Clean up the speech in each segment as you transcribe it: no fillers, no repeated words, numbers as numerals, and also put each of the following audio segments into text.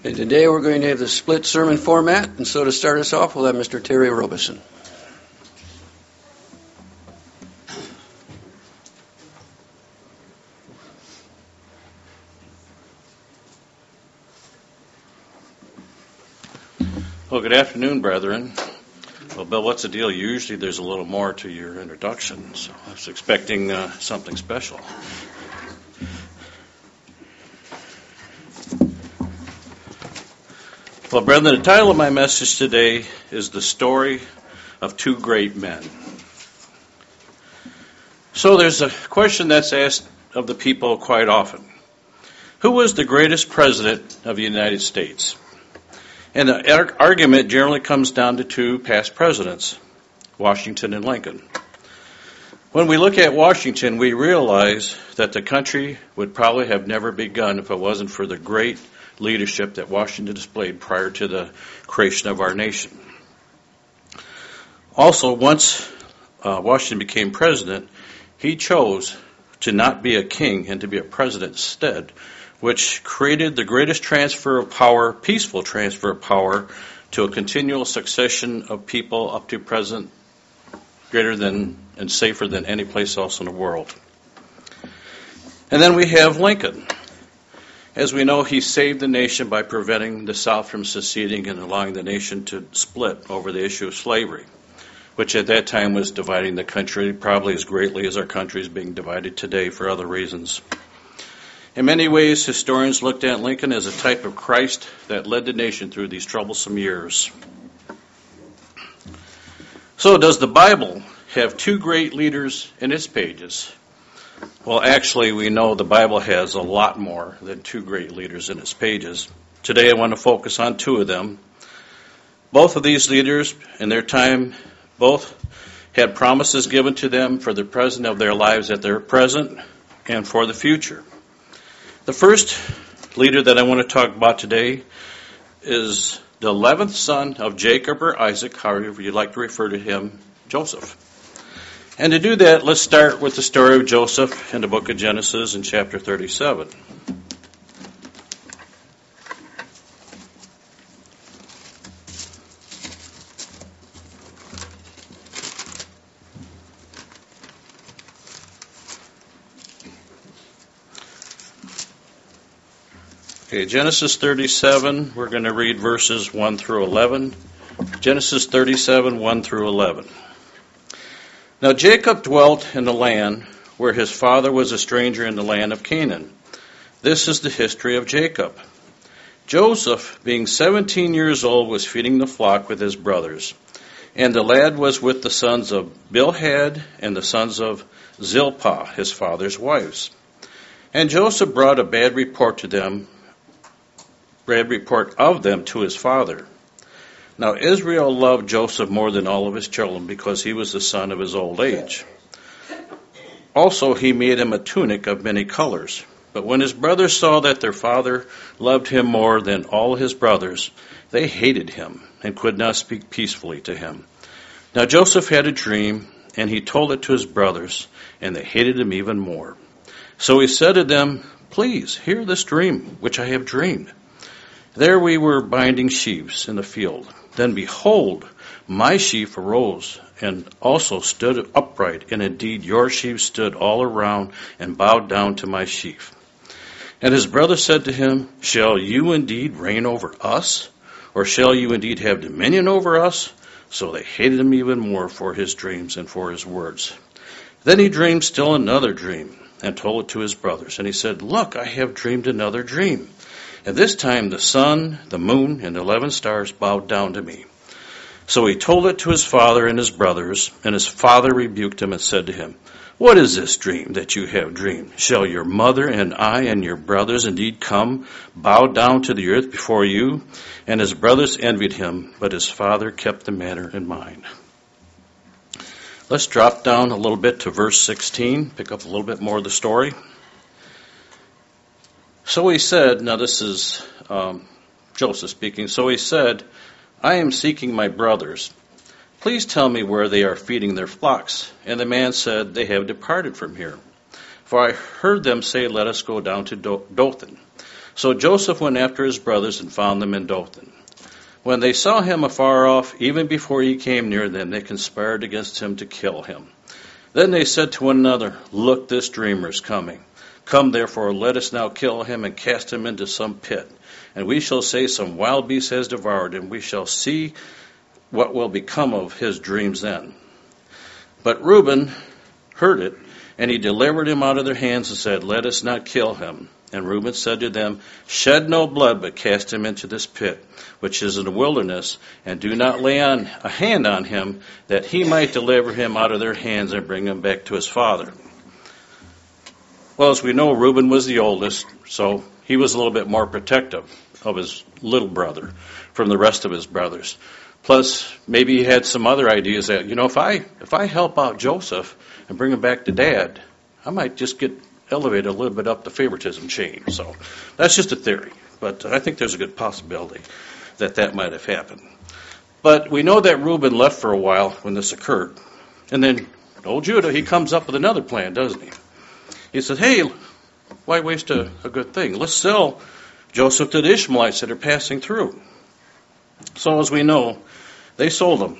And today we're going to have the split sermon format, and so to start us off, we'll have Mr. Terry Robeson. Well, good afternoon, brethren. Well, Bill, what's the deal? Usually there's a little more to your introduction, so I was expecting something special. Well, brethren, the title of my message today is The Story of Two Great Men. So there's a question that's asked of the people quite often. Who was the greatest president of the United States? And the argument generally comes down to two past presidents, Washington and Lincoln. When we look at Washington, we realize that the country would probably have never begun if it wasn't for the great leadership that Washington displayed prior to the creation of our nation. Also, once Washington became president, he chose to not be a king and to be a president instead, which created the greatest transfer of power, peaceful transfer of power, to a continual succession of people up to present, greater than and safer than any place else in the world. And then we have Lincoln. As we know, he saved the nation by preventing the South from seceding and allowing the nation to split over the issue of slavery, which at that time was dividing the country probably as greatly as our country is being divided today for other reasons. In many ways, historians looked at Lincoln as a type of Christ that led the nation through these troublesome years. So, does the Bible have two great leaders in its pages? Well, actually, we know the Bible has a lot more than two great leaders in its pages. Today, I want to focus on two of them. Both of these leaders, in their time, both had promises given to them for the present of their lives at their present and for the future. The first leader that I want to talk about today is the 11th son of Jacob or Isaac, however you'd like to refer to him, Joseph. And to do that, let's start with the story of Joseph in the book of Genesis in chapter 37. Okay, Genesis 37, we're going to read verses 1 through 11. Genesis 37, 1 through 11. Now Jacob dwelt in the land where his father was a stranger in the land of Canaan. This is the history of Jacob. Joseph, being 17 years old, was feeding the flock with his brothers. And the lad was with the sons of Bilhad and the sons of Zilpah, his father's wives. And Joseph brought a bad report of them to his father. Now Israel loved Joseph more than all of his children because he was the son of his old age. Also he made him a tunic of many colors. But when his brothers saw that their father loved him more than all his brothers, they hated him and could not speak peacefully to him. Now Joseph had a dream, and he told it to his brothers, and they hated him even more. So he said to them, "Please hear this dream which I have dreamed. There we were binding sheaves in the field. Then behold, my sheaf arose and also stood upright, and indeed your sheaves stood all around and bowed down to my sheaf." And his brother said to him, "Shall you indeed reign over us? Or shall you indeed have dominion over us?" So they hated him even more for his dreams and for his words. Then he dreamed still another dream and told it to his brothers. And he said, "Look, I have dreamed another dream. And this time the sun, the moon, and the 11 stars bowed down to me." So he told it to his father and his brothers, and his father rebuked him and said to him, "What is this dream that you have dreamed? Shall your mother and I and your brothers indeed come, bow down to the earth before you?" And his brothers envied him, but his father kept the matter in mind. Let's drop down a little bit to verse 16, pick up a little bit more of the story. So he said, now this is Joseph speaking, so he said, "I am seeking my brothers. Please tell me where they are feeding their flocks." And the man said, "They have departed from here. For I heard them say, 'Let us go down to Dothan.'" So Joseph went after his brothers and found them in Dothan. When they saw him afar off, even before he came near them, they conspired against him to kill him. Then they said to one another, "Look, this dreamer is coming. Come, therefore, let us now kill him and cast him into some pit. And we shall say some wild beast has devoured him. We shall see what will become of his dreams then." But Reuben heard it, and he delivered him out of their hands and said, "Let us not kill him." And Reuben said to them, "Shed no blood, but cast him into this pit, which is in the wilderness, and do not lay on a hand on him, that he might deliver him out of their hands and bring him back to his father." Well, as we know, Reuben was the oldest, so he was a little bit more protective of his little brother from the rest of his brothers. Plus, maybe he had some other ideas that, if I help out Joseph and bring him back to Dad, I might just get elevated a little bit up the favoritism chain. So that's just a theory, but I think there's a good possibility that that might have happened. But we know that Reuben left for a while when this occurred. And then old Judah, he comes up with another plan, doesn't he? He says, "Hey, why waste a good thing? Let's sell Joseph to the Ishmaelites that are passing through." So as we know, they sold him.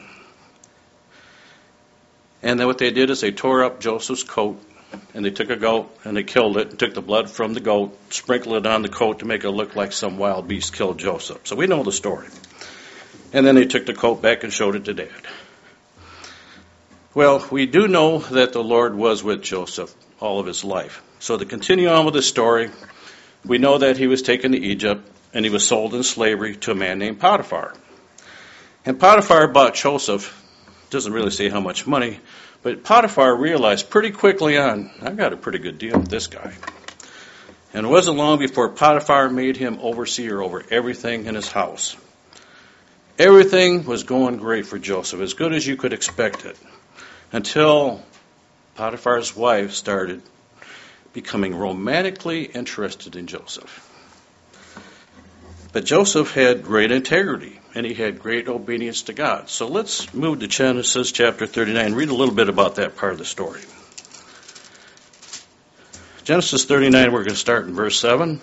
And then what they did is they tore up Joseph's coat, and they took a goat and they killed it, and took the blood from the goat, sprinkled it on the coat to make it look like some wild beast killed Joseph. So we know the story. And then they took the coat back and showed it to Dad. Well, we do know that the Lord was with Joseph all of his life. So to continue on with the story, we know that he was taken to Egypt, and he was sold in slavery to a man named Potiphar. And Potiphar bought Joseph. Doesn't really say how much money, but Potiphar realized pretty quickly on, I've got a pretty good deal with this guy. And it wasn't long before Potiphar made him overseer over everything in his house. Everything was going great for Joseph, as good as you could expect it, until Potiphar's wife started becoming romantically interested in Joseph. But Joseph had great integrity, and he had great obedience to God. So let's move to Genesis chapter 39 and read a little bit about that part of the story. Genesis 39, we're going to start in verse 7.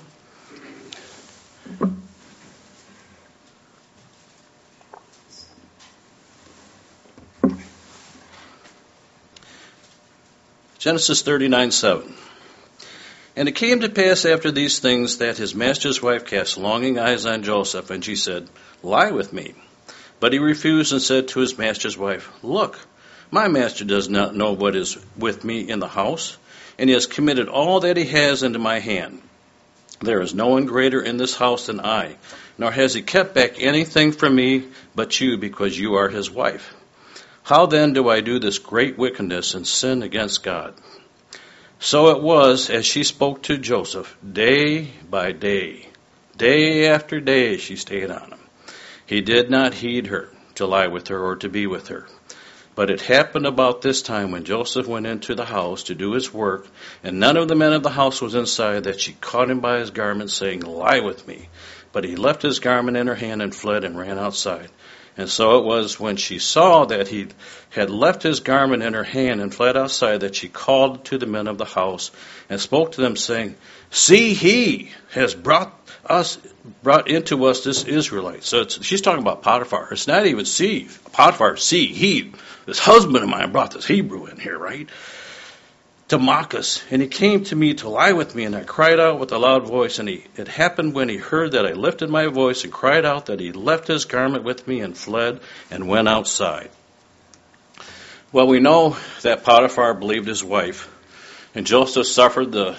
Genesis 39:7. And it came to pass after these things that his master's wife cast longing eyes on Joseph, and she said, "Lie with me." But he refused and said to his master's wife, "Look, my master does not know what is with me in the house, and he has committed all that he has into my hand. There is no one greater in this house than I, nor has he kept back anything from me but you, because you are his wife. How then do I do this great wickedness and sin against God?" So it was, as she spoke to Joseph, day by day, day after day, she stayed on him. He did not heed her to lie with her or to be with her. But it happened about this time when Joseph went into the house to do his work, and none of the men of the house was inside, that she caught him by his garment, saying, "Lie with me." But he left his garment in her hand and fled and ran outside. And so it was when she saw that he had left his garment in her hand and fled outside, that she called to the men of the house and spoke to them, saying, "See, he has brought into us this Israelite." So she's talking about Potiphar. It's not even see. Potiphar, see, he, this husband of mine, brought this Hebrew in here, right? To mock us. And he came to me to lie with me, and I cried out with a loud voice. And it happened when he heard that I lifted my voice and cried out, that he left his garment with me and fled and went outside. Well, we know that Potiphar believed his wife, and Joseph suffered the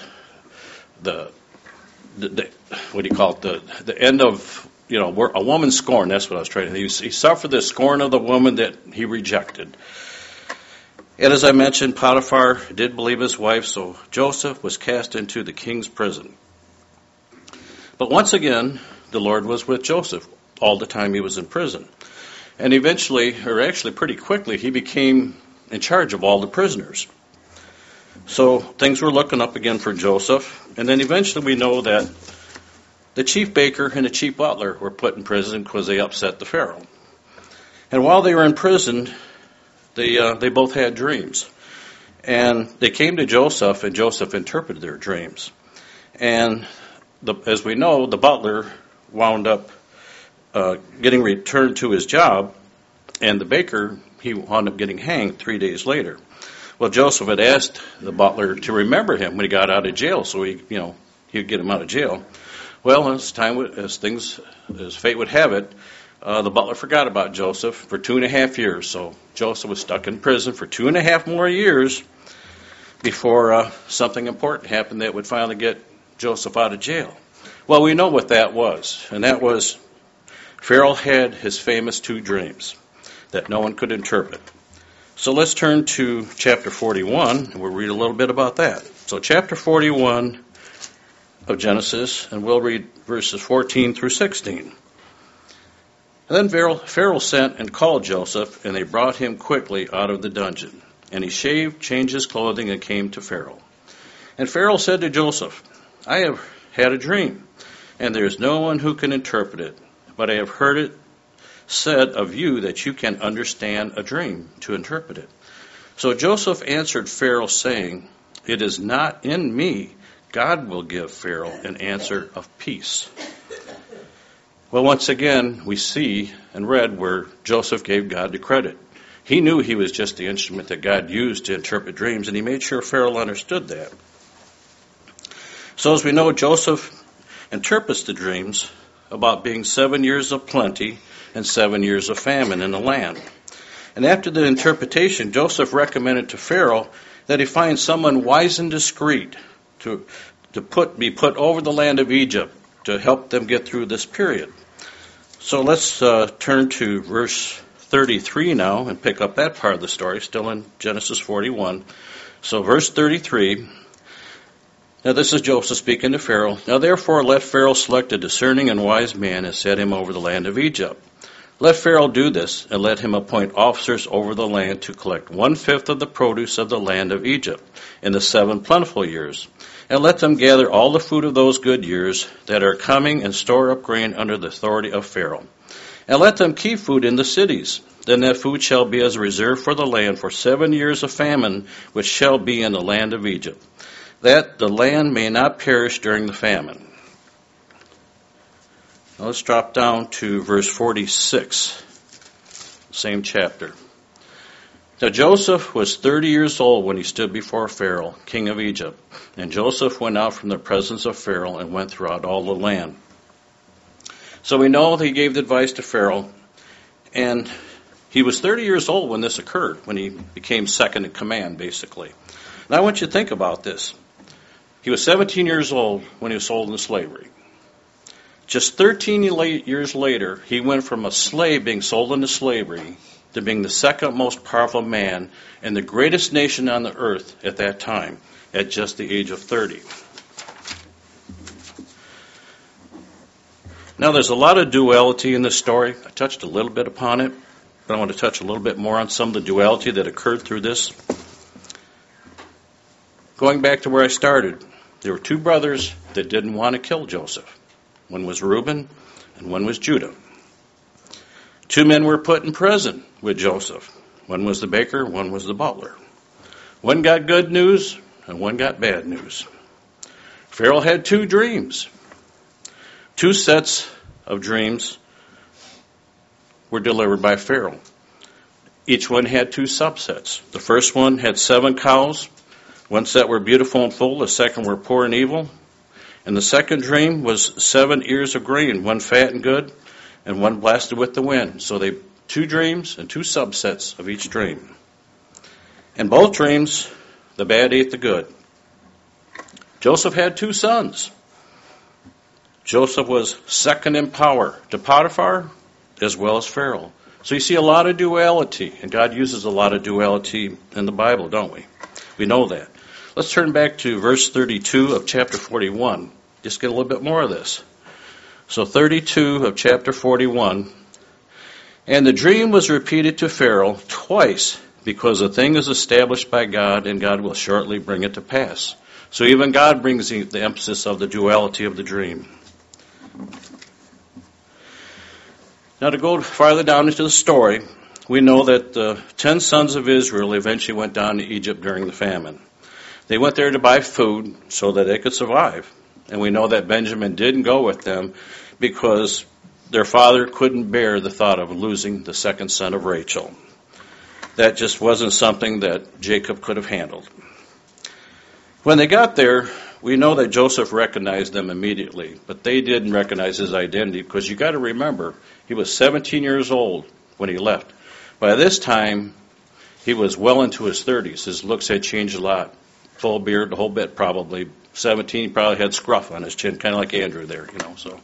what do you call it, the end of, a woman's scorn. That's what I was trying to say. He suffered the scorn of the woman that he rejected. And as I mentioned, Potiphar did believe his wife, so Joseph was cast into the king's prison. But once again, the Lord was with Joseph all the time he was in prison. And eventually, or actually pretty quickly, he became in charge of all the prisoners. So things were looking up again for Joseph. And then eventually we know that the chief baker and the chief butler were put in prison because they upset the Pharaoh. And while they were in prison, they both had dreams. And they came to Joseph, and Joseph interpreted their dreams. And as we know, the butler wound up getting returned to his job, and the baker, he wound up getting hanged 3 days later. Well, Joseph had asked the butler to remember him when he got out of jail, so he'd get him out of jail. Well, as fate would have it, the butler forgot about Joseph for 2.5 years. So Joseph was stuck in prison for 2.5 more years before something important happened that would finally get Joseph out of jail. Well, we know what that was, and that was Pharaoh had his famous 2 dreams that no one could interpret. So let's turn to chapter 41, and we'll read a little bit about that. So chapter 41 of Genesis, and we'll read verses 14 through 16. And then Pharaoh sent and called Joseph, and they brought him quickly out of the dungeon. And he shaved, changed his clothing, and came to Pharaoh. And Pharaoh said to Joseph, I have had a dream, and there is no one who can interpret it, but I have heard it said of you that you can understand a dream to interpret it. So Joseph answered Pharaoh, saying, It is not in me. God will give Pharaoh an answer of peace. Well, once again, we see and read where Joseph gave God the credit. He knew he was just the instrument that God used to interpret dreams, and he made sure Pharaoh understood that. So as we know, Joseph interprets the dreams about being 7 years of plenty and 7 years of famine in the land. And after the interpretation, Joseph recommended to Pharaoh that he find someone wise and discreet to be put over the land of Egypt to help them get through this period. So let's turn to verse 33 now and pick up that part of the story, still in Genesis 41. So verse 33, now this is Joseph speaking to Pharaoh. Now therefore let Pharaoh select a discerning and wise man and set him over the land of Egypt. Let Pharaoh do this, and let him appoint officers over the land to collect 1/5 of the produce of the land of Egypt in the 7 plentiful years. And let them gather all the food of those good years that are coming and store up grain under the authority of Pharaoh. And let them keep food in the cities. Then that food shall be as a reserve for the land for 7 years of famine, which shall be in the land of Egypt, that the land may not perish during the famine. Now let's drop down to verse 46, same chapter. Now Joseph was 30 years old when he stood before Pharaoh, king of Egypt. And Joseph went out from the presence of Pharaoh and went throughout all the land. So we know that he gave the advice to Pharaoh, and he was 30 years old when this occurred, when he became second in command, basically. Now I want you to think about this. He was 17 years old when he was sold into slavery. Just 13 years later, he went from a slave being sold into slavery to being the second most powerful man in the greatest nation on the earth at that time, at just the age of 30. Now, there's a lot of duality in this story. I touched a little bit upon it, but I want to touch a little bit more on some of the duality that occurred through this. Going back to where I started, there were 2 brothers that didn't want to kill Joseph. One was Reuben, and one was Judah. 2 men were put in prison with Joseph. One was the baker, one was the butler. One got good news, and one got bad news. Pharaoh had 2 dreams. 2 sets of dreams were delivered by Pharaoh. Each one had 2 subsets. The first one had 7 cows. One set were beautiful and full. The second were poor and evil. And the second dream was 7 ears of grain, one fat and good, and one blasted with the wind. So 2 dreams and 2 subsets of each dream. In both dreams, the bad ate the good. Joseph had 2 sons. Joseph was second in power to Potiphar as well as Pharaoh. So you see a lot of duality, and God uses a lot of duality in the Bible, don't we? We know that. Let's turn back to verse 32 of chapter 41. Just get a little bit more of this. So 32 of chapter 41. And the dream was repeated to Pharaoh twice, because a thing is established by God, and God will shortly bring it to pass. So even God brings the emphasis of the duality of the dream. Now to go farther down into the story, we know that the 10 sons of Israel eventually went down to Egypt during the famine. They went there to buy food so that they could survive. And we know that Benjamin didn't go with them because their father couldn't bear the thought of losing the second son of Rachel. That just wasn't something that Jacob could have handled. When they got there, we know that Joseph recognized them immediately, but they didn't recognize his identity because you got to remember, he was 17 years old when he left. By this time, he was well into his 30s. His looks had changed a lot. Full beard, the whole bit probably. 17, probably had scruff on his chin, kind of like Andrew there, so.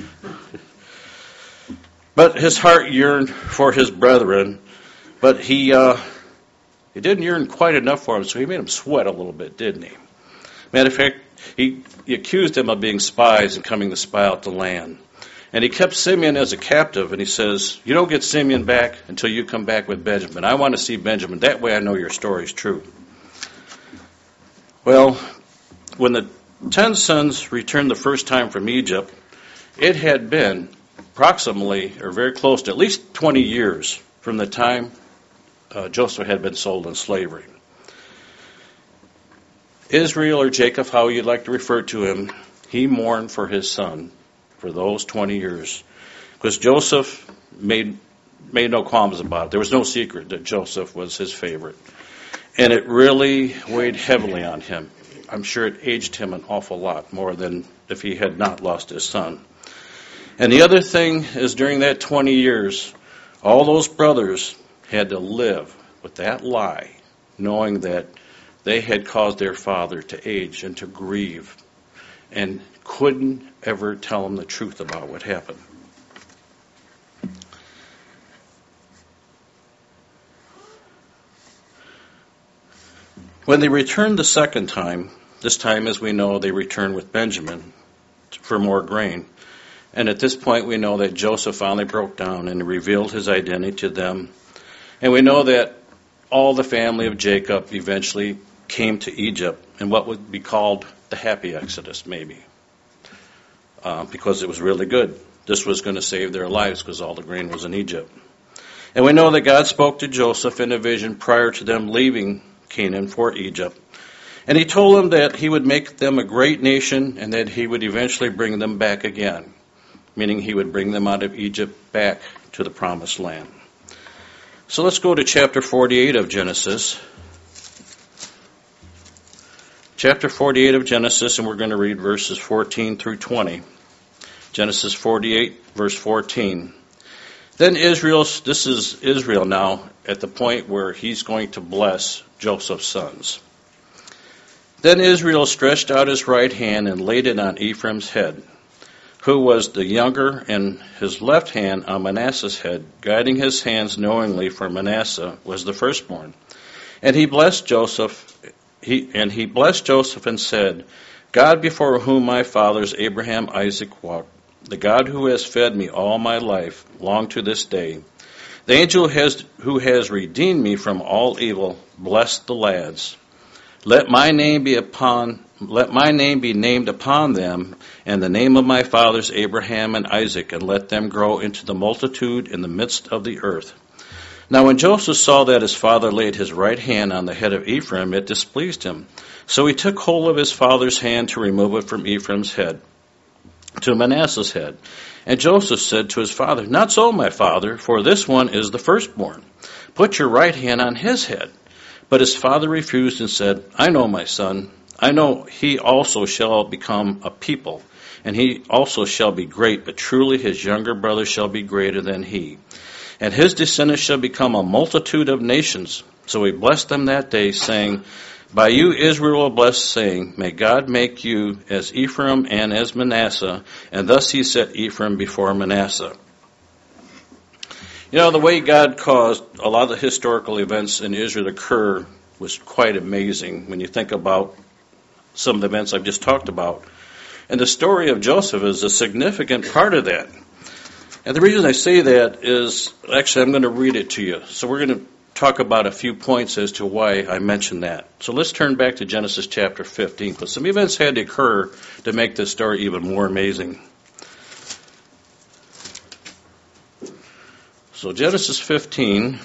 But his heart yearned for his brethren, but he didn't yearn quite enough for them, so he made them sweat a little bit, didn't he? Matter of fact, he accused them of being spies and coming to spy out the land. And he kept Simeon as a captive, and he says, you don't get Simeon back until you come back with Benjamin. I want to see Benjamin. That way I know your story's true. Well, when the 10 sons returned the first time from Egypt, it had been approximately, or very close to at least 20 years from the time Joseph had been sold in slavery. Israel, or Jacob, how you'd like to refer to him, he mourned for his son for those 20 years. Because Joseph made no qualms about it. There was no secret that Joseph was his favorite. And it really weighed heavily on him. I'm sure it aged him an awful lot more than if he had not lost his son. And the other thing is, during that 20 years, all those brothers had to live with that lie, knowing that they had caused their father to age and to grieve, and couldn't ever tell him the truth about what happened. When they returned the second time, this time, as we know, they returned with Benjamin for more grain. And at this point, we know that Joseph finally broke down and revealed his identity to them. And we know that all the family of Jacob eventually came to Egypt in what would be called the happy Exodus, maybe, because it was really good. This was going to save their lives because all the grain was in Egypt. And we know that God spoke to Joseph in a vision prior to them leaving Canaan for Egypt. And he told them that he would make them a great nation and that he would eventually bring them back again, meaning he would bring them out of Egypt back to the promised land. So let's go to chapter 48 of Genesis. Chapter 48 of Genesis, and we're going to read verses 14 through 20. Genesis 48, verse 14. Then this is Israel now at the point where he's going to bless Joseph's sons. Then Israel stretched out his right hand and laid it on Ephraim's head, who was the younger, and his left hand on Manasseh's head, guiding his hands knowingly, for Manasseh was the firstborn. And he blessed Joseph. He blessed Joseph and said, God before whom my fathers Abraham, Isaac walked, the God who has fed me all my life, long to this day, the angel who has redeemed me from all evil, bless the lads. Let my name be named upon them, and the name of my fathers Abraham and Isaac, and let them grow into the multitude in the midst of the earth. Now when Joseph saw that his father laid his right hand on the head of Ephraim, it displeased him. So he took hold of his father's hand to remove it from Ephraim's head to Manasseh's head. And Joseph said to his father, Not so, my father, for this one is the firstborn. Put your right hand on his head. But his father refused and said, I know, my son. I know he also shall become a people, and he also shall be great, but truly his younger brother shall be greater than he. And his descendants shall become a multitude of nations. So he blessed them that day, saying, By you Israel will bless, saying, May God make you as Ephraim and as Manasseh. And thus he set Ephraim before Manasseh. You know, the way God caused a lot of the historical events in Israel to occur was quite amazing when you think about some of the events I've just talked about. And the story of Joseph is a significant part of that. And the reason I say that is, actually, I'm going to read it to you. So we're going to talk about a few points as to why I mentioned that. So let's turn back to Genesis chapter 15, because some events had to occur to make this story even more amazing. So Genesis 15,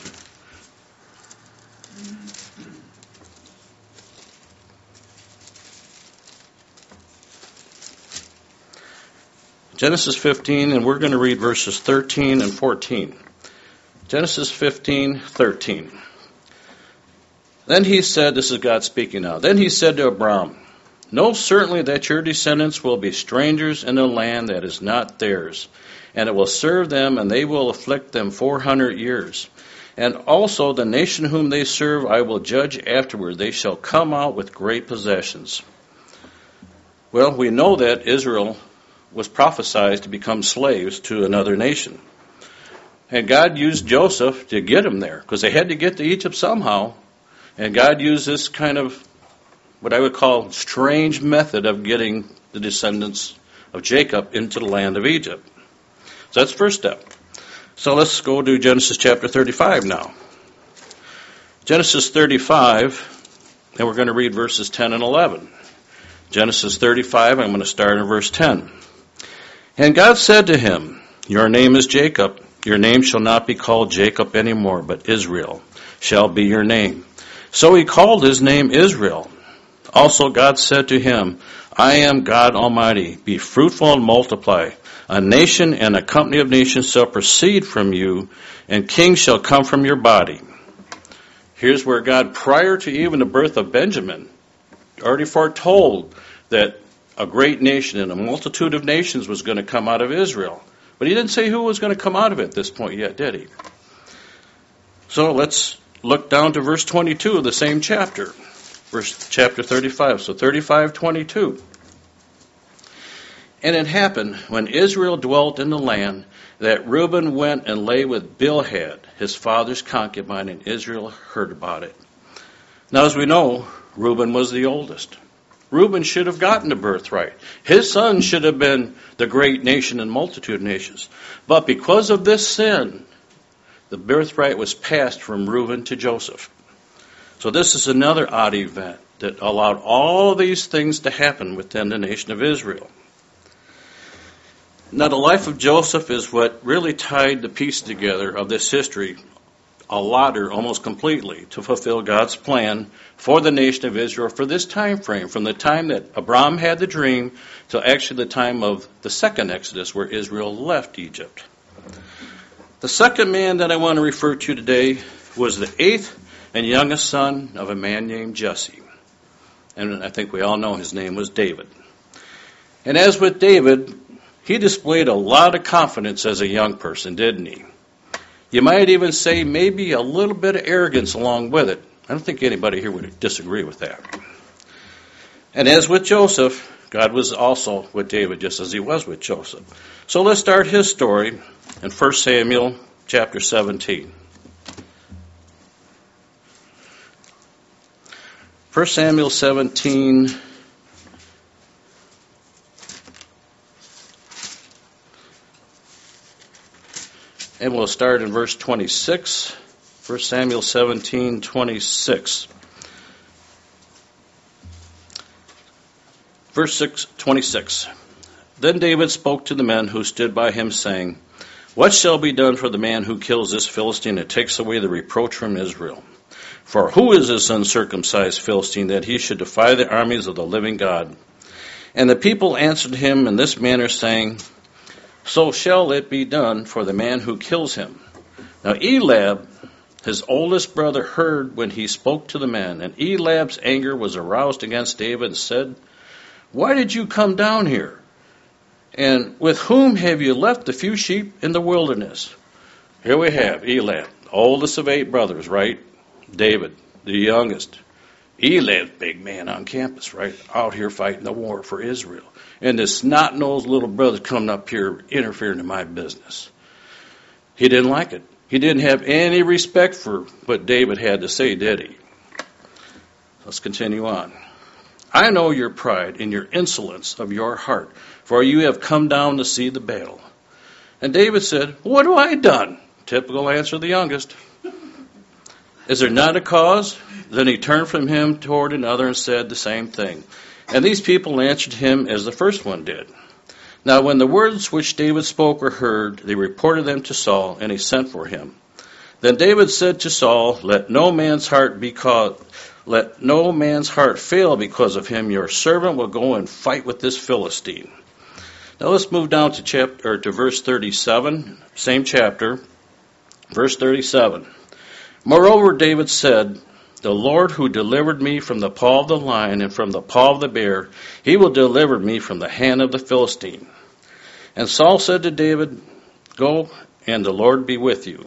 Genesis 15, and we're going to read verses 13 and 14. Genesis 15:13. Then he said, this is God speaking now, then he said to Abram, know certainly that your descendants will be strangers in a land that is not theirs, and it will serve them, and they will afflict them 400 years. And also the nation whom they serve I will judge afterward. They shall come out with great possessions. Well, we know that Israel was prophesied to become slaves to another nation. And God used Joseph to get them there, because they had to get to Egypt somehow. And God used this kind of, what I would call, strange method of getting the descendants of Jacob into the land of Egypt. So that's the first step. So let's go to Genesis chapter 35 now. Genesis 35, and we're going to read verses 10 and 11. Genesis 35, I'm going to start in verse 10. And God said to him, your name is Jacob. Your name shall not be called Jacob anymore, but Israel shall be your name. So he called his name Israel. Also God said to him, I am God Almighty. Be fruitful and multiply. A nation and a company of nations shall proceed from you, and kings shall come from your body. Here's where God, prior to even the birth of Benjamin, already foretold that a great nation and a multitude of nations was going to come out of Israel. But he didn't say who was going to come out of it at this point yet, did he? So let's look down to verse 22 of the same chapter. Chapter 35. So 35:22. And it happened, when Israel dwelt in the land, that Reuben went and lay with Bilhah, his father's concubine, and Israel heard about it. Now, as we know, Reuben was the oldest. Reuben should have gotten the birthright. His son should have been the great nation and multitude of nations. But because of this sin, the birthright was passed from Reuben to Joseph. So this is another odd event that allowed all these things to happen within the nation of Israel. Now, the life of Joseph is what really tied the piece together of this history a lot, or almost completely, to fulfill God's plan for the nation of Israel for this time frame, from the time that Abram had the dream till actually the time of the second Exodus, where Israel left Egypt. The second man that I want to refer to today was the eighth and youngest son of a man named Jesse. And I think we all know his name was David. And as with David, he displayed a lot of confidence as a young person, didn't he? You might even say maybe a little bit of arrogance along with it. I don't think anybody here would disagree with that. And as with Joseph, God was also with David, just as he was with Joseph. So let's start his story in 1 Samuel chapter 17. 1 Samuel 17, and we'll start in verse 26. 1 Samuel 17:26. Verse 26. Then David spoke to the men who stood by him, saying, what shall be done for the man who kills this Philistine and takes away the reproach from Israel? For who is this uncircumcised Philistine that he should defy the armies of the living God? And the people answered him in this manner, saying, so shall it be done for the man who kills him. Now Eliab, his oldest brother, heard when he spoke to the men, and Eliab's anger was aroused against David, and said, why did you come down here? And with whom have you left the few sheep in the wilderness? Here we have Eliab, oldest of 8 brothers, right? David, the youngest. Eliab's big man on campus, right? Out here fighting the war for Israel. And this snot-nosed little brother coming up here interfering in my business. He didn't like it. He didn't have any respect for what David had to say, did he? Let's continue on. I know your pride and your insolence of your heart, for you have come down to see the battle. And David said, what have I done? Typical answer of the youngest. Is there not a cause? Then he turned from him toward another and said the same thing. And these people answered him as the first one did. Now when the words which David spoke were heard, they reported them to Saul, and he sent for him. Then David said to Saul, let no man's heart fail because of him. Your servant will go and fight with this Philistine. Now let's move down to verse 37, same chapter, verse 37. Moreover, David said, the Lord who delivered me from the paw of the lion and from the paw of the bear, he will deliver me from the hand of the Philistine. And Saul said to David, go, and the Lord be with you.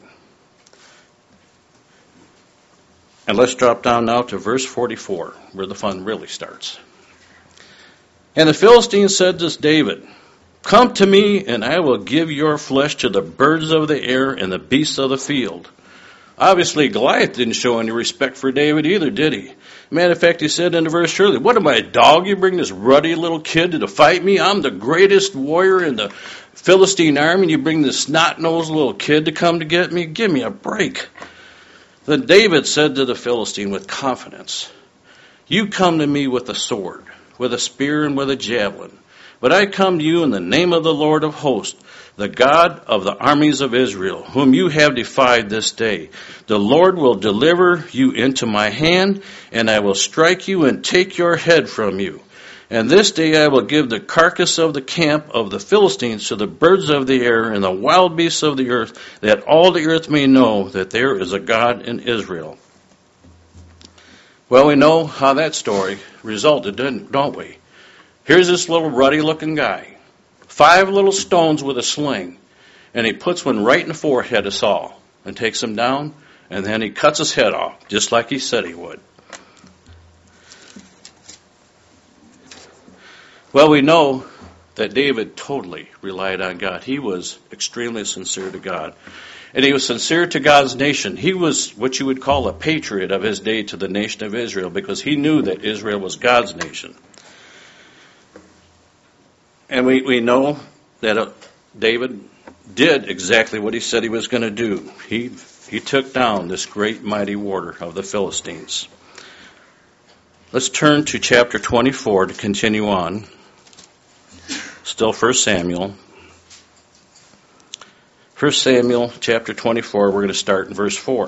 And let's drop down now to verse 44, where the fun really starts. And the Philistine said to David, come to me, and I will give your flesh to the birds of the air and the beasts of the field. Obviously, Goliath didn't show any respect for David either, did he? Matter of fact, he said in the verse earlier, what am I, a dog? You bring this ruddy little kid to fight me? I'm the greatest warrior in the Philistine army, and you bring this snot-nosed little kid to come to get me? Give me a break. Then David said to the Philistine with confidence, you come to me with a sword, with a spear, and with a javelin. But I come to you in the name of the Lord of hosts, the God of the armies of Israel, whom you have defied this day. The Lord will deliver you into my hand, and I will strike you and take your head from you. And this day I will give the carcass of the camp of the Philistines to the birds of the air and the wild beasts of the earth, that all the earth may know that there is a God in Israel. Well, we know how that story resulted, don't we? Here's this little ruddy-looking guy. 5 little stones with a sling, and he puts one right in the forehead of Saul and takes him down, and then he cuts his head off, just like he said he would. Well, we know that David totally relied on God. He was extremely sincere to God, and he was sincere to God's nation. He was what you would call a patriot of his day to the nation of Israel, because he knew that Israel was God's nation. And we know that David did exactly what he said he was going to do. He took down this great mighty warrior of the Philistines. Let's turn to chapter 24 to continue on. Still 1 Samuel. 1 Samuel chapter 24, we're going to start in verse 4.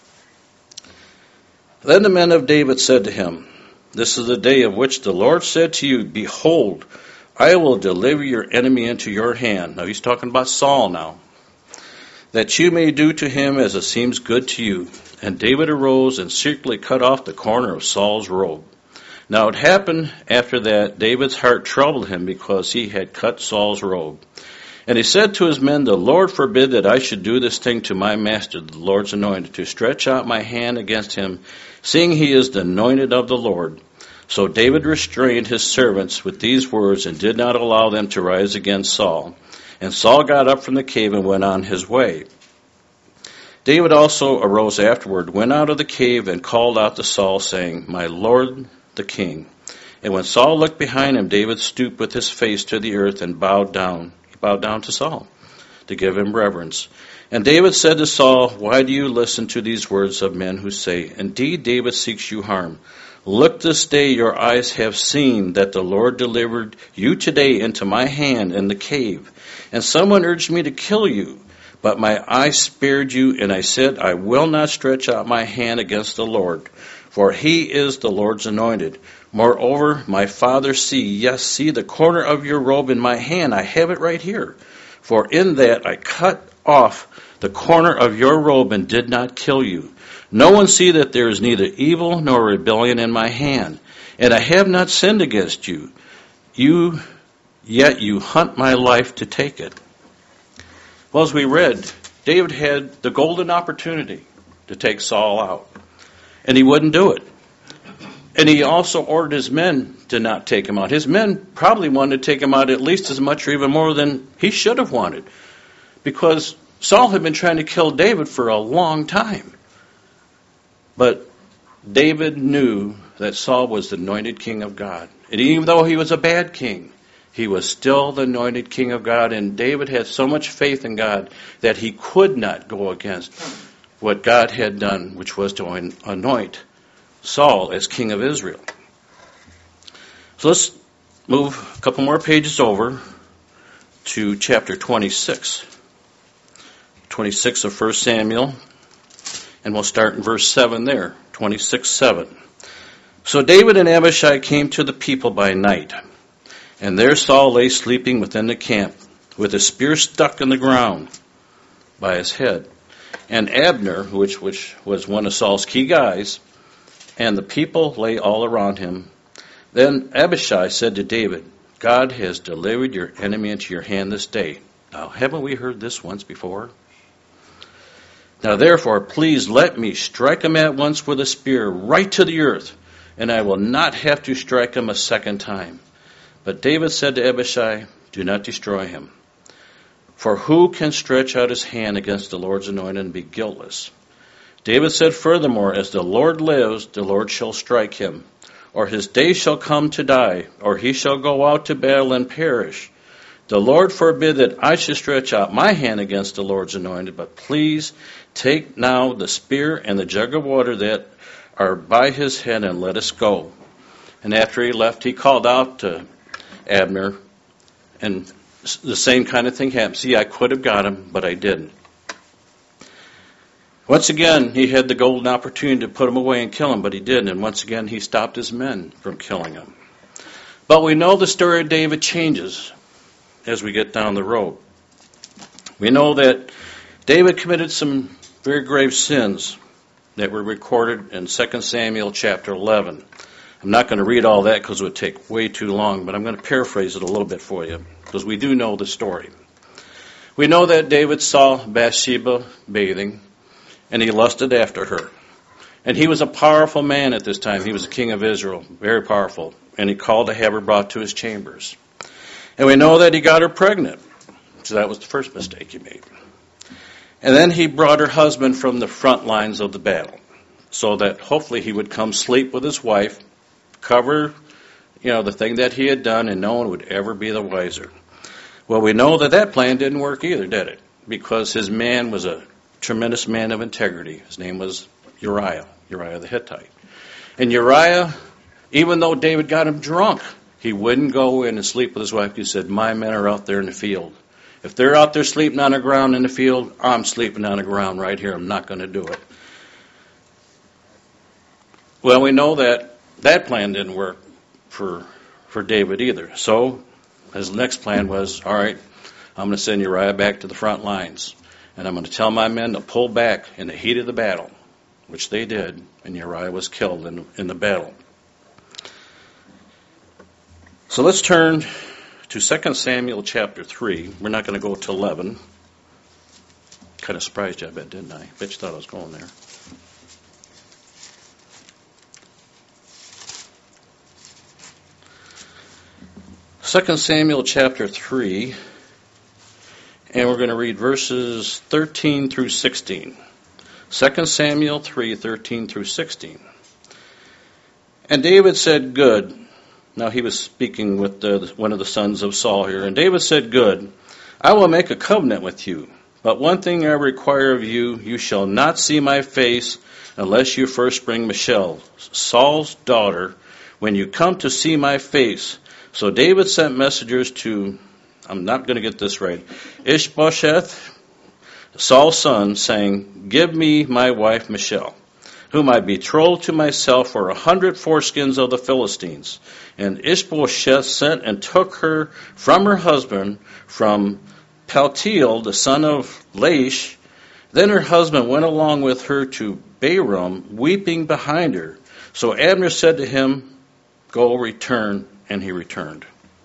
Then the men of David said to him, this is the day of which the Lord said to you, behold, I will deliver your enemy into your hand. Now he's talking about Saul now. That you may do to him as it seems good to you. And David arose and secretly cut off the corner of Saul's robe. Now it happened after that David's heart troubled him because he had cut Saul's robe. And he said to his men, the Lord forbid that I should do this thing to my master, the Lord's anointed, to stretch out my hand against him, seeing he is the anointed of the Lord. So David restrained his servants with these words and did not allow them to rise against Saul. And Saul got up from the cave and went on his way. David also arose afterward, went out of the cave, and called out to Saul, saying, my lord the king. And when Saul looked behind him, David stooped with his face to the earth and bowed down. He bowed down to Saul to give him reverence. And David said to Saul, why do you listen to these words of men who say, indeed David seeks you harm? Look, this day your eyes have seen that the Lord delivered you today into my hand in the cave. And someone urged me to kill you, but my eye spared you, and I said, I will not stretch out my hand against the Lord, for he is the Lord's anointed. Moreover, my father, see the corner of your robe in my hand. I have it right here. For in that I cut off the corner of your robe and did not kill you. No one see that there is neither evil nor rebellion in my hand, and I have not sinned against you. Yet you hunt my life to take it. Well, as we read, David had the golden opportunity to take Saul out, and he wouldn't do it. And he also ordered his men to not take him out. His men probably wanted to take him out at least as much or even more than he should have wanted, because Saul had been trying to kill David for a long time. But David knew that Saul was the anointed king of God. And even though he was a bad king, he was still the anointed king of God. And David had so much faith in God that he could not go against what God had done, which was to anoint Saul as king of Israel. So let's move a couple more pages over to chapter 26. 26 of 1 Samuel. And we'll start in verse 7 there, 26:7. So David and Abishai came to the people by night. And there Saul lay sleeping within the camp, with a spear stuck in the ground by his head. And Abner, which was one of Saul's key guys, and the people lay all around him. Then Abishai said to David, God has delivered your enemy into your hand this day. Now, haven't we heard this once before? Now, therefore, please let me strike him at once with a spear right to the earth, and I will not have to strike him a second time. But David said to Abishai, do not destroy him. For who can stretch out his hand against the Lord's anointed and be guiltless? David said furthermore, as the Lord lives, the Lord shall strike him, or his day shall come to die, or he shall go out to battle and perish. The Lord forbid that I should stretch out my hand against the Lord's anointed, but please take now the spear and the jug of water that are by his head and let us go. And after he left, he called out to Abner, and the same kind of thing happened. See, I could have got him, but I didn't. Once again, he had the golden opportunity to put him away and kill him, but he didn't. And once again, he stopped his men from killing him. But we know the story of David changes as we get down the road. We know that David committed some very grave sins that were recorded in 2 Samuel chapter 11. I'm not going to read all that because it would take way too long, but I'm going to paraphrase it a little bit for you because we do know the story. We know that David saw Bathsheba bathing, and he lusted after her. And he was a powerful man at this time. He was the king of Israel, very powerful, and he called to have her brought to his chambers. And we know that he got her pregnant. So that was the first mistake he made. And then he brought her husband from the front lines of the battle so that hopefully he would come sleep with his wife, cover, the thing that he had done, and no one would ever be the wiser. Well, we know that plan didn't work either, did it? Because his man was a tremendous man of integrity. His name was Uriah the Hittite. And Uriah, even though David got him drunk, he wouldn't go in and sleep with his wife. He said, my men are out there in the field. If they're out there sleeping on the ground in the field, I'm sleeping on the ground right here. I'm not going to do it. Well, we know that plan didn't work for David either. So his next plan was, all right, I'm going to send Uriah back to the front lines. And I'm going to tell my men to pull back in the heat of the battle, which they did, and Uriah was killed in the battle. So let's turn to 2 Samuel chapter 3. We're not going to go to 11. Kind of surprised you, I bet, didn't I? Bet you thought I was going there. Second Samuel chapter 3, and we're going to read verses 13 through 16. 2 Samuel 3, 13 through 16. And David said, good. Now he was speaking with one of the sons of Saul here. And David said, good, I will make a covenant with you. But one thing I require of you, you shall not see my face unless you first bring Michal, Saul's daughter, when you come to see my face. So David sent messengers to, I'm not going to get this right, Ishbosheth, Saul's son, saying, give me my wife Michal, whom I betrothed to myself for 100 foreskins of the Philistines. And Ishbosheth sent and took her from her husband, from Paltiel, the son of Laish. Then her husband went along with her to Bairam, weeping behind her. So Abner said to him, go, return, and he returned.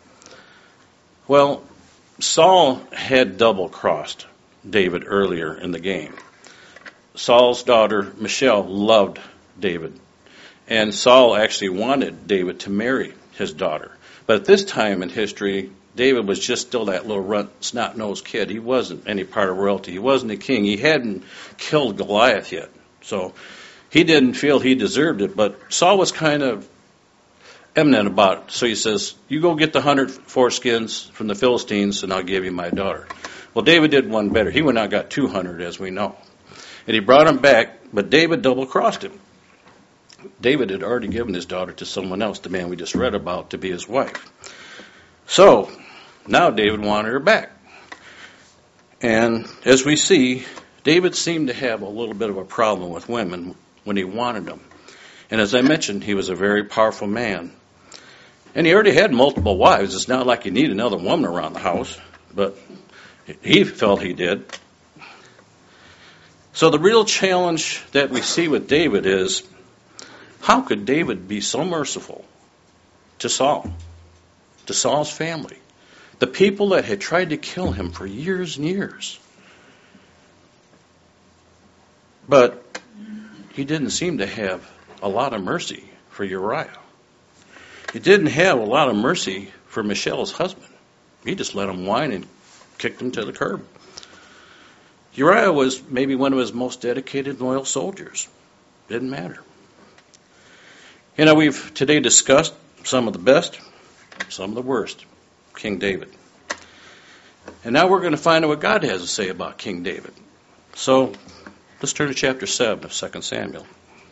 Well, Saul had double-crossed David earlier in the game. Saul's daughter, Michal, loved David. And Saul actually wanted David to marry his daughter. But at this time in history, David was just still that little runt, snot-nosed kid. He wasn't any part of royalty. He wasn't a king. He hadn't killed Goliath yet. So he didn't feel he deserved it. But Saul was kind of eminent about it. So he says, you go get the 100 foreskins from the Philistines, and I'll give you my daughter. Well, David did one better. He went out and got 200, as we know. And he brought him back, but David double-crossed him. David had already given his daughter to someone else, the man we just read about, to be his wife. So, now David wanted her back. And as we see, David seemed to have a little bit of a problem with women when he wanted them. And as I mentioned, he was a very powerful man. And he already had multiple wives. It's not like he needed another woman around the house, but he felt he did. So the real challenge that we see with David is, how could David be so merciful to Saul's family, the people that had tried to kill him for years and years? But he didn't seem to have a lot of mercy for Uriah. He didn't have a lot of mercy for Michelle's husband. He just let him whine and kicked him to the curb. Uriah was maybe one of his most dedicated, loyal soldiers. Didn't matter. You know, we've today discussed some of the best, some of the worst, King David. And now we're going to find out what God has to say about King David. So let's turn to chapter 7 of 2 Samuel.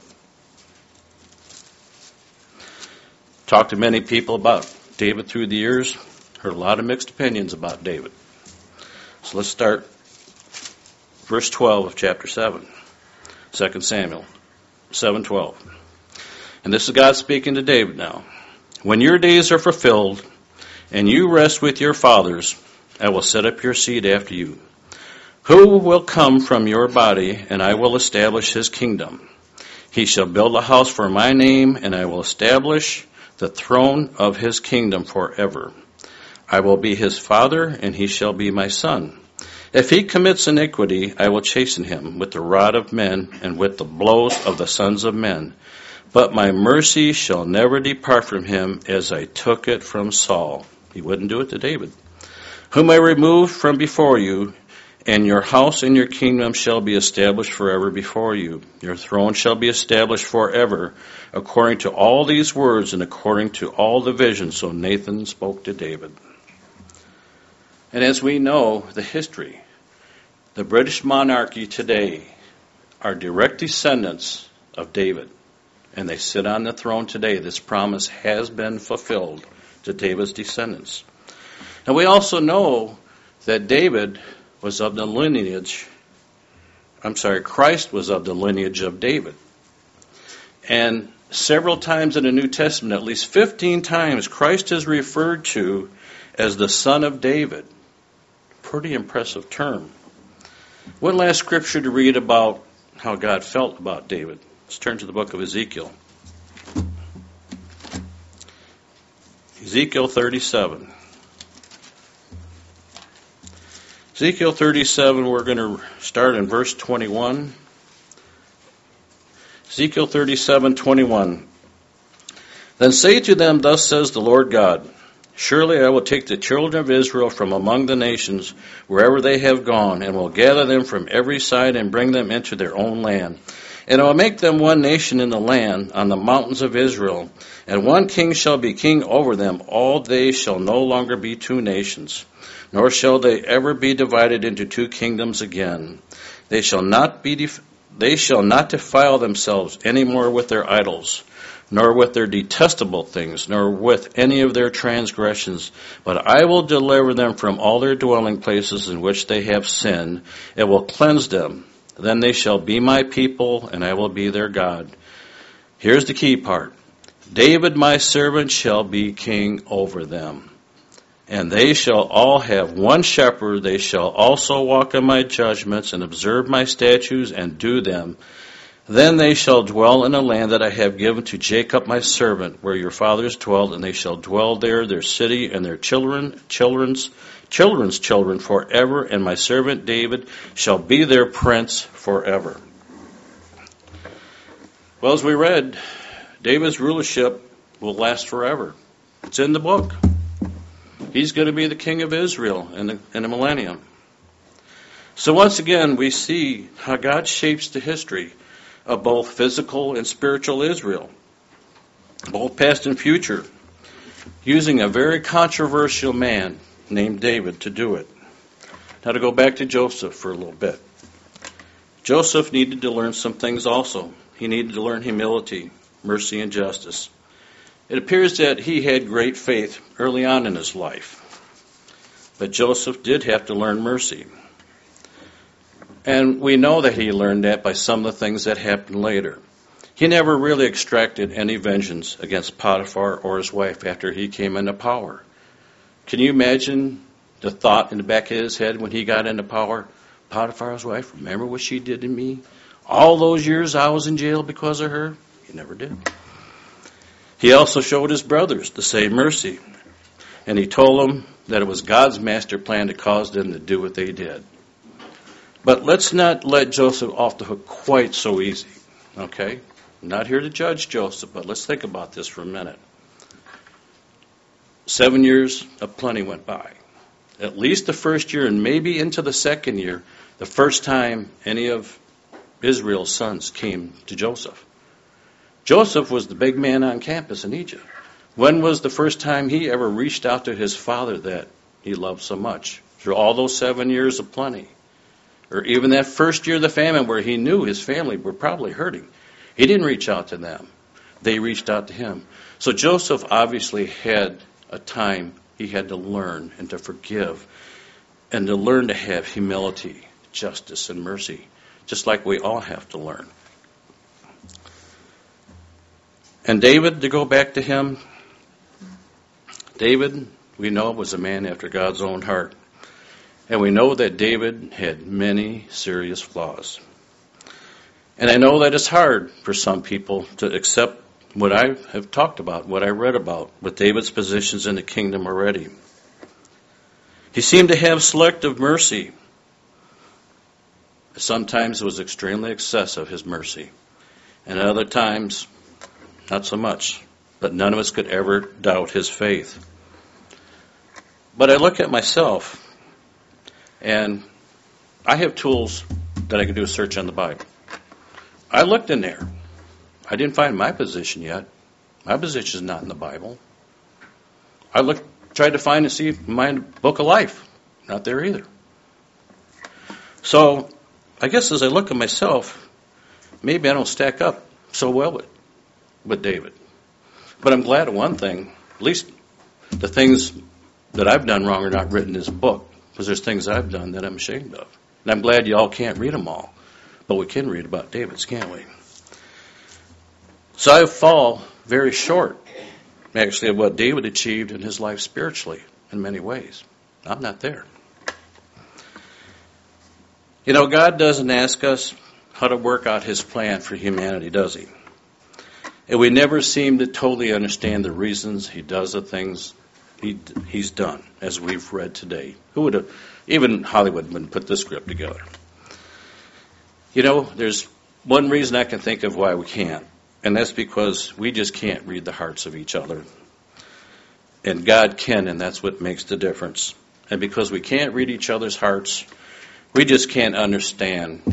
Talked to many people about David through the years. Heard a lot of mixed opinions about David. So let's start verse 12 of chapter 7, 2 Samuel 7:12. And this is God speaking to David now. When your days are fulfilled and you rest with your fathers, I will set up your seed after you, who will come from your body, and I will establish his kingdom. He shall build a house for my name, and I will establish the throne of his kingdom forever. I will be his father, and he shall be my son. If he commits iniquity, I will chasten him with the rod of men and with the blows of the sons of men. But my mercy shall never depart from him, as I took it from Saul. He wouldn't do it to David. Whom I removed from before you, and your house and your kingdom shall be established forever before you. Your throne shall be established forever, according to all these words and according to all the visions. So Nathan spoke to David. And as we know the history, the British monarchy today are direct descendants of David. And they sit on the throne today. This promise has been fulfilled to David's descendants. And we also know that Christ was of the lineage of David. And several times in the New Testament, at least 15 times, Christ is referred to as the Son of David. Pretty impressive term. One last scripture to read about how God felt about David. Let's turn to the book of Ezekiel. Ezekiel 37. Ezekiel 37, we're going to start in verse 21. Ezekiel 37:21. Then say to them, thus says the Lord God, surely I will take the children of Israel from among the nations, wherever they have gone, and will gather them from every side and bring them into their own land. And I will make them one nation in the land, on the mountains of Israel, and one king shall be king over them. All they shall no longer be two nations, nor shall they ever be divided into two kingdoms again. They shall not defile themselves any more with their idols, nor with their detestable things, nor with any of their transgressions. But I will deliver them from all their dwelling places in which they have sinned, and will cleanse them. Then they shall be my people, and I will be their God. Here's the key part. David my servant shall be king over them. And they shall all have one shepherd. They shall also walk in my judgments, and observe my statutes, and do them. Then they shall dwell in a land that I have given to Jacob my servant, where your fathers dwelled, and they shall dwell there, their city, and their children's children forever, and my servant David shall be their prince forever. Well, as we read, David's rulership will last forever. It's in the book. He's going to be the king of Israel in the millennium. So once again, we see how God shapes the history of both physical and spiritual Israel, both past and future, using a very controversial man named David to do it. Now to go back to Joseph for a little bit. Joseph needed to learn some things also. He needed to learn humility, mercy, and justice. It appears that he had great faith early on in his life. But Joseph did have to learn mercy. And we know that he learned that by some of the things that happened later. He never really extracted any vengeance against Potiphar or his wife after he came into power. Can you imagine the thought in the back of his head when he got into power? Potiphar's wife, remember what she did to me? All those years I was in jail because of her? He never did. He also showed his brothers the same mercy. And he told them that it was God's master plan to cause them to do what they did. But let's not let Joseph off the hook quite so easy. Okay? I'm not here to judge Joseph, but let's think about this for a minute. 7 years of plenty went by. At least the first year and maybe into the second year, the first time any of Israel's sons came to Joseph. Joseph was the big man on campus in Egypt. When was the first time he ever reached out to his father that he loved so much? Through all those 7 years of plenty. Or even that first year of the famine where he knew his family were probably hurting. He didn't reach out to them. They reached out to him. So Joseph obviously had a time he had to learn and to forgive and to learn to have humility, justice, and mercy, just like we all have to learn. And David, to go back to him, David, we know, was a man after God's own heart. And we know that David had many serious flaws. And I know that it's hard for some people to accept what I have talked about, what I read about, with David's positions in the kingdom already. He seemed to have selective mercy. Sometimes it was extremely excessive, his mercy. And at other times, not so much. But none of us could ever doubt his faith. But I look at myself, and I have tools that I can do a search on the Bible. I looked in there. I didn't find my position yet. My position is not in the Bible. I tried to find and see my book of life. Not there either. So I guess as I look at myself, maybe I don't stack up so well with David. But I'm glad of one thing. At least the things that I've done wrong are not written in his book, because there's things I've done that I'm ashamed of. And I'm glad you all can't read them all. But we can read about David's, can't we? So I fall very short, actually, of what David achieved in his life spiritually in many ways. I'm not there. You know, God doesn't ask us how to work out his plan for humanity, does he? And we never seem to totally understand the reasons he does the things he's done, as we've read today. Who would have, even Hollywood wouldn't put this script together. You know, there's one reason I can think of why we can't, and that's because we just can't read the hearts of each other. And God can, and that's what makes the difference. And because we can't read each other's hearts, we just can't understand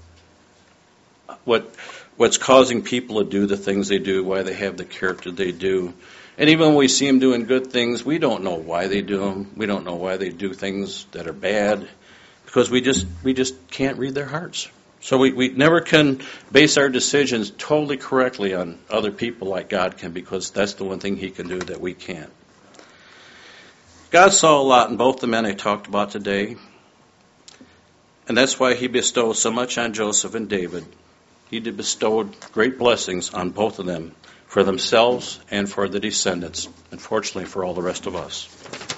what's causing people to do the things they do, why they have the character they do. And even when we see them doing good things, we don't know why they do them. We don't know why they do things that are bad, because we just can't read their hearts. So we never can base our decisions totally correctly on other people like God can, because that's the one thing he can do that we can't. God saw a lot in both the men I talked about today, and that's why he bestowed so much on Joseph and David. He bestowed great blessings on both of them, for themselves and for the descendants, and fortunately for all the rest of us.